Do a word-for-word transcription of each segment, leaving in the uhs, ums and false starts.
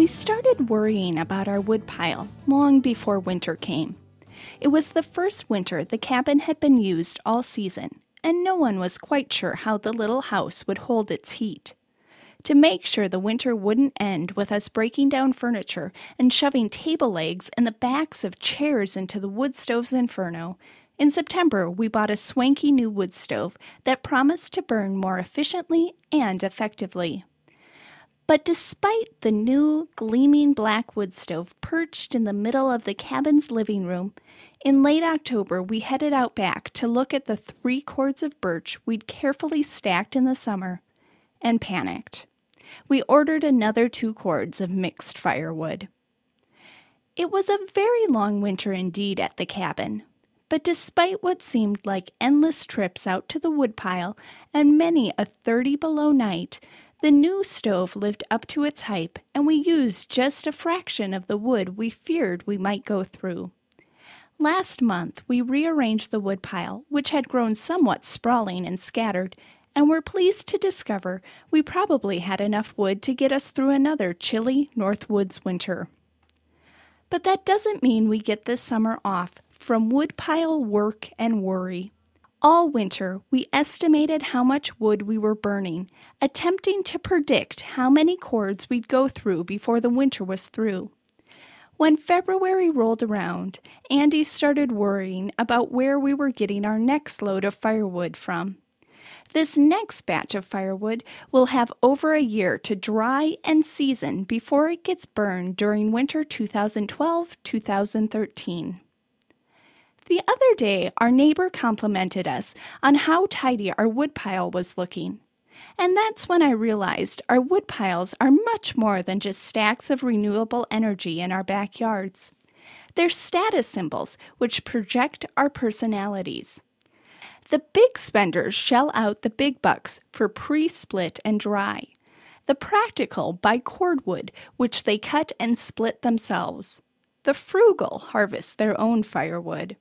started worrying about our woodpile long before winter came. It was the first winter the cabin had been used all season, and no one was quite sure how the little house would hold its heat. To make sure the winter wouldn't end with us breaking down furniture and shoving table legs and the backs of chairs into the wood stove's inferno, in September we bought a swanky new wood stove that promised to burn more efficiently and effectively. But despite the new, gleaming black wood stove perched in the middle of the cabin's living room, in late October we headed out back to look at the three cords of birch we'd carefully stacked in the summer, and panicked. We ordered another two cords of mixed firewood. It was a very long winter indeed at the cabin, but despite what seemed like endless trips out to the woodpile and many a thirty-below night, the new stove lived up to its hype, and we used just a fraction of the wood we feared we might go through. Last month, we rearranged the woodpile, which had grown somewhat sprawling and scattered, and were pleased to discover we probably had enough wood to get us through another chilly Northwoods winter. But that doesn't mean we get this summer off from woodpile work and worry. All winter, we estimated how much wood we were burning, attempting to predict how many cords we'd go through before the winter was through. When February rolled around, Andy started worrying about where we were getting our next load of firewood from. This next batch of firewood will have over a year to dry and season before it gets burned during winter twenty twelve to twenty thirteen. The other day, our neighbor complimented us on how tidy our woodpile was looking. And that's when I realized our woodpiles are much more than just stacks of renewable energy in our backyards. They're status symbols which project our personalities. The big spenders shell out the big bucks for pre-split and dry. The practical buy cordwood, which they cut and split themselves. The frugal harvest their own firewood.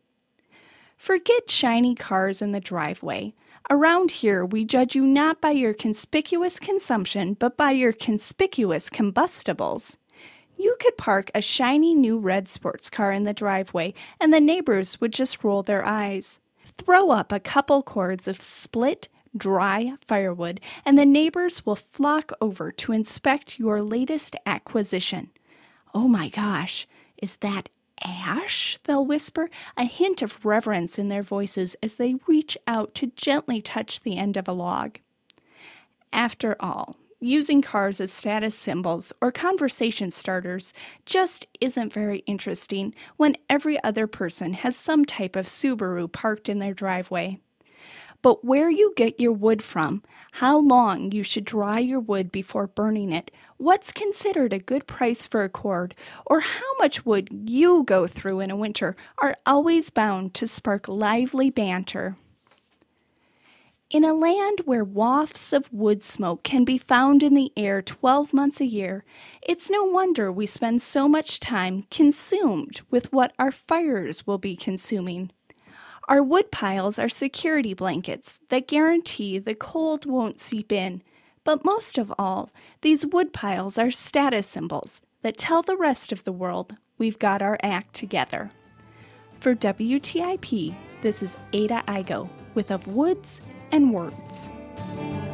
Forget shiny cars in the driveway. Around here, we judge you not by your conspicuous consumption, but by your conspicuous combustibles. You could park a shiny new red sports car in the driveway, and the neighbors would just roll their eyes. Throw up a couple cords of split, dry firewood, and the neighbors will flock over to inspect your latest acquisition. Oh my gosh, is that ash? They'll whisper, a hint of reverence in their voices as they reach out to gently touch the end of a log. After all, using cars as status symbols or conversation starters just isn't very interesting when every other person has some type of Subaru parked in their driveway. But where you get your wood from, how long you should dry your wood before burning it, what's considered a good price for a cord, or how much wood you go through in a winter are always bound to spark lively banter. In a land where wafts of wood smoke can be found in the air twelve months a year, it's no wonder we spend so much time consumed with what our fires will be consuming. Our wood piles are security blankets that guarantee the cold won't seep in, but most of all, these wood piles are status symbols that tell the rest of the world we've got our act together. For W T I P, this is Ada Igo with Of Woods and Words.